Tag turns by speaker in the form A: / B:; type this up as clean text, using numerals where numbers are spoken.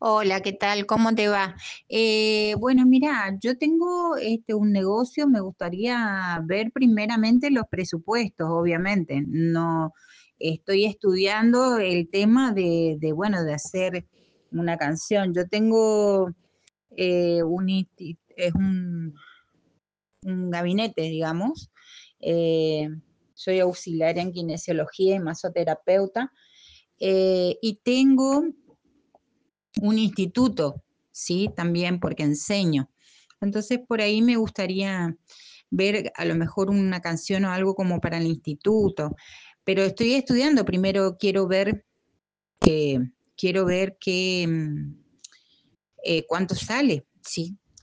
A: Hola, ¿qué tal? ¿Cómo te va? Bueno, mira, yo tengo un negocio, me gustaría ver primeramente los presupuestos, obviamente. No estoy estudiando el tema bueno, de hacer una canción. Yo tengo un gabinete, digamos. Eh, Soy auxiliar en kinesiología y masoterapeuta, y tengo un instituto, ¿sí? También porque enseño. Entonces, por ahí me gustaría ver a lo mejor una canción o algo como para el instituto, pero estoy estudiando. Primero quiero ver qué, cuánto sale, ¿sí?